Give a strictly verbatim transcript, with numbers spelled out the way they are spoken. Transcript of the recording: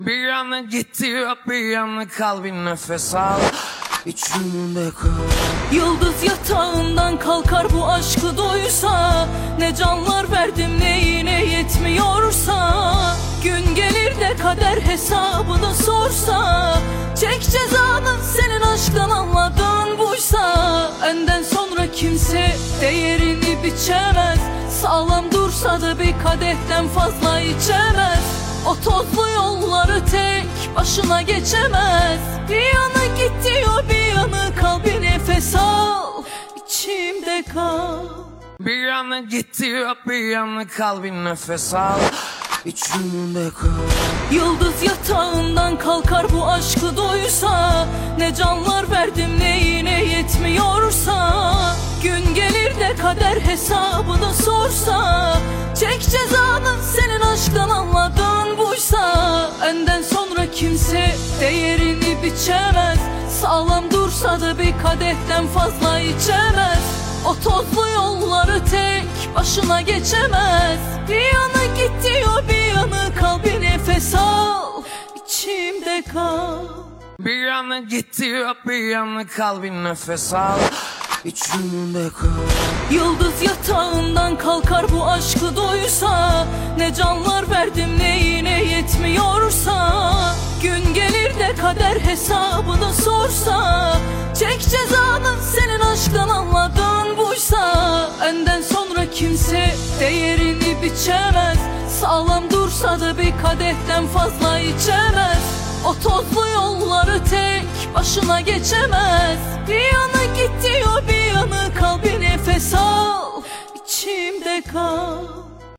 Bir yana gitti bir yana kal, bir nefes al, içimde kal. Yıldız yatağından kalkar bu aşkı duysa, ne canlar verdim neyine yetmiyorsa. Gün gelir de kader hesabını sorsa, çek cezanı senin aşktan anladığın buysa. Benden sonra kimse değerini biçemez, sağlam dursa da bir kadehten fazla içemez. O tozlu yolları tek başına geçemez. Bir yana git diyor, bir yana kal, bir nefes al, içimde kal. Bir yana gitti bir yana kal, bir nefes al, içimde kal. Yıldız yatağından kalkar bu aşkı duysa, ne canlar verdim neyine yetmiyorsa. Gün gelir de kader hesabını sorsa, çek cezanı senin aşktan anladığın buysa. Benden sonra kimse değerini biçemez, sağlam dursa da bir kadehten fazla içemez. O tozlu yolları tek başına geçemez. Bir yana git diyor, bir yana kal, bir nefes al, içimde kal. Bir yana gitti bir yana kal, bir nefes al, içimde kal. Yıldız yatağından kalkar bu aşkı duysa, ne canlar verdim neyine yetmiyorsa. Gün gelir de kader hesabını sorsa, çek cezanı senin aşktan anladığın buysa. Benden sonra kimse değerini biçemez, sağlam dursa da bir kadehten fazla içemez. O tozlu yolları tek başına geçemez. Bir yana git diyor, bir yana kal, bir nefes al, içimde kal.